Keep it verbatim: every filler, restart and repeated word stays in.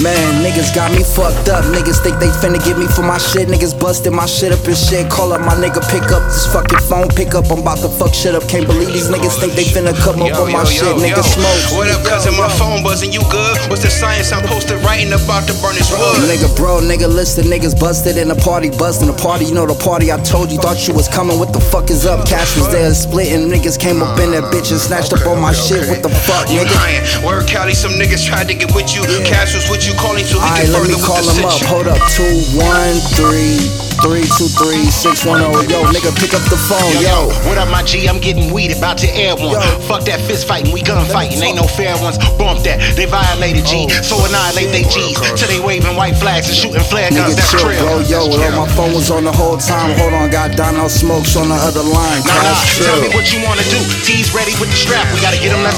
Man, niggas got me fucked up. Niggas think they finna get me for my shit. Niggas busted my shit up and shit. Call up my nigga, pick up this fucking phone, pick up. I'm about to fuck shit up. Can't believe these niggas think they finna come up on my shit. Nigga smoke. What up, cousin? My phone buzzing, you good? What's the science I'm posted writing about to burn this wood? Nigga, bro, nigga, listen, niggas busted in the party, buzzing the party. You know the party I told you, thought you was coming. What the fuck is up? Cash was there splitting. Niggas came up in that bitch and snatched up on my shit. What the fuck, You nigga? lying. Word Cali, some niggas tried to get with you. Cash was with you calling so he Alright, can let me further call with the him up. situation. Hold up, two one three three two three six one zero. Yo, nigga, pick up the phone, yo. What up, my G? I'm getting weed, about to air one. Yo. Fuck that fist fighting, we gun fighting. Ain't no fair ones. Bump that, they violated G. Oh, So annihilate they G's. Till they waving white flags and shooting flare guns. Nigga, That's chill, trill. bro. Yo, That's yo, trill. my phone was on the whole time. Hold on, got Donald Smokes on the other line. Nah, nah, Cash tell chill. me what you wanna do. T's ready with the strap. We gotta get them.